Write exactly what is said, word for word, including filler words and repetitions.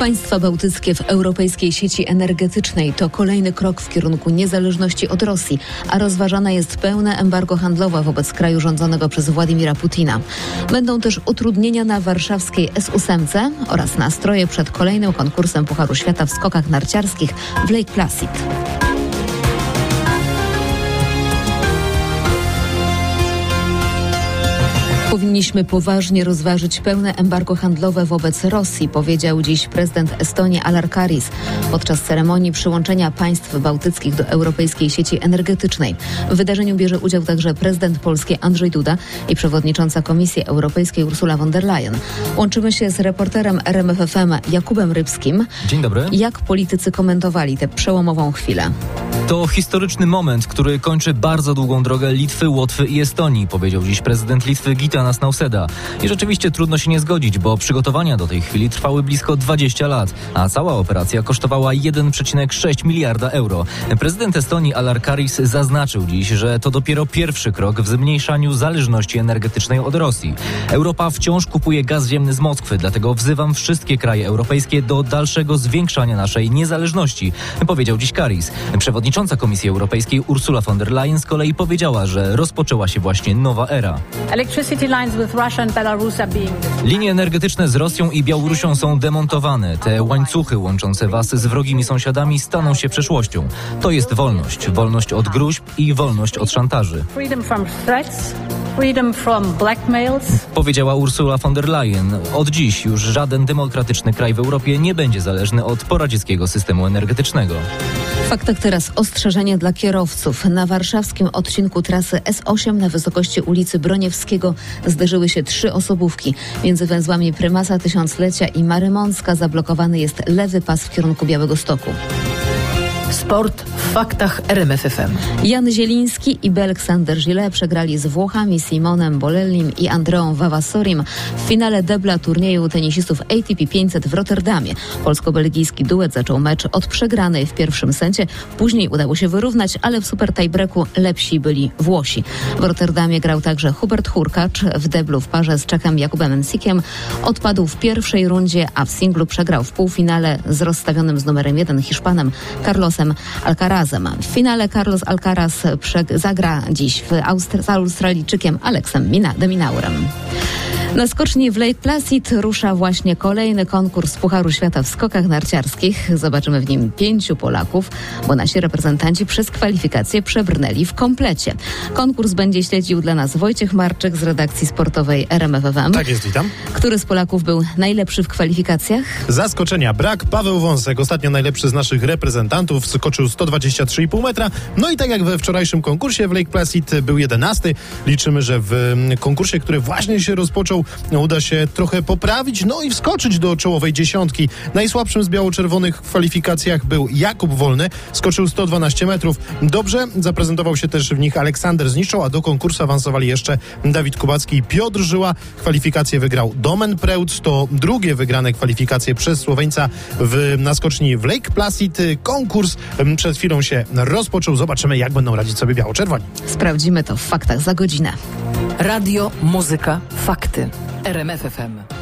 Państwa bałtyckie w europejskiej sieci energetycznej to kolejny krok w kierunku niezależności od Rosji, a rozważana jest pełne embargo handlowe wobec kraju rządzonego przez Władimira Putina. Będą też utrudnienia na warszawskiej S osiem oraz nastroje przed kolejnym konkursem Pucharu Świata w skokach narciarskich w Lake Placid. Powinniśmy poważnie rozważyć pełne embargo handlowe wobec Rosji, powiedział dziś prezydent Estonii Alar Karis podczas ceremonii przyłączenia państw bałtyckich do europejskiej sieci energetycznej. W wydarzeniu bierze udział także prezydent Polski Andrzej Duda i przewodnicząca Komisji Europejskiej Ursula von der Leyen. Łączymy się z reporterem R M F F M Jakubem Rybskim. Dzień dobry. Jak politycy komentowali tę przełomową chwilę? To historyczny moment, który kończy bardzo długą drogę Litwy, Łotwy i Estonii, powiedział dziś prezydent Litwy Gitanas Nausėda. I rzeczywiście trudno się nie zgodzić, bo przygotowania do tej chwili trwały blisko dwadzieścia lat, a cała operacja kosztowała jeden przecinek sześć miliarda euro. Prezydent Estonii Alar Karis zaznaczył dziś, że to dopiero pierwszy krok w zmniejszaniu zależności energetycznej od Rosji. Europa wciąż kupuje gaz ziemny z Moskwy, dlatego wzywam wszystkie kraje europejskie do dalszego zwiększania naszej niezależności, powiedział dziś Karis. Przewodnicząca Komisji Europejskiej Ursula von der Leyen z kolei powiedziała, że rozpoczęła się właśnie nowa era. Linie energetyczne z Rosją i Białorusią są demontowane. Te łańcuchy łączące was z wrogimi sąsiadami staną się przeszłością. To jest wolność. Wolność od gróźb i wolność od szantaży. Powiedziała Ursula von der Leyen. Od dziś już żaden demokratyczny kraj w Europie nie będzie zależny od poradzieckiego systemu energetycznego. W faktach teraz ostrzeżenie dla kierowców. Na warszawskim odcinku trasy S osiem na wysokości ulicy Broniewskiego zderzyły się trzy osobówki. Między węzłami Prymasa, Tysiąclecia i Marymącka zablokowany jest lewy pas w kierunku Białegostoku. Sport w faktach R M F F M. Jan Zieliński i Aleksander Gillet przegrali z Włochami Simonem Bolellim i Andreą Vavassorim w finale debla turnieju tenisistów A T P pięćset w Rotterdamie. Polsko-belgijski duet zaczął mecz od przegranej w pierwszym secie. Później udało się wyrównać, ale w super tiebreaku lepsi byli Włosi. W Rotterdamie grał także Hubert Hurkacz. W deblu w parze z Czechem Jakubem Ensikiem odpadł w pierwszej rundzie, a w singlu przegrał w półfinale z rozstawionym z numerem jeden Hiszpanem Carlosem Alcarazem. W finale Carlos Alcaraz prze- zagra dziś w Austr- z Australijczykiem Aleksem Mina- de Minaurem. Na skoczni w Lake Placid rusza właśnie kolejny konkurs Pucharu Świata w skokach narciarskich. Zobaczymy w nim pięciu Polaków, bo nasi reprezentanci przez kwalifikacje przebrnęli w komplecie. Konkurs będzie śledził dla nas Wojciech Marczyk z redakcji sportowej R M F F M. Tak jest, witam. Który z Polaków był najlepszy w kwalifikacjach? Zaskoczenia brak. Paweł Wąsek, ostatnio najlepszy z naszych reprezentantów, skoczył sto dwadzieścia trzy i pół metra. No i tak jak we wczorajszym konkursie w Lake Placid był jedenasty. Liczymy, że w konkursie, który właśnie się rozpoczął, uda się trochę poprawić, no i wskoczyć do czołowej dziesiątki. Najsłabszym z biało-czerwonych w kwalifikacjach był Jakub Wolny, skoczył sto dwanaście metrów. Dobrze zaprezentował się też w nich Aleksander Zniszczał, a do konkursu awansowali jeszcze Dawid Kubacki i Piotr Żyła. Kwalifikację wygrał Domen Preutz, to drugie wygrane kwalifikacje przez Słoweńca w, na skoczni w Lake Placid. Konkurs przed chwilą się rozpoczął. Zobaczymy, jak będą radzić sobie biało-czerwoni. Sprawdzimy to w faktach za godzinę. Radio, muzyka, fakty. R M F F M.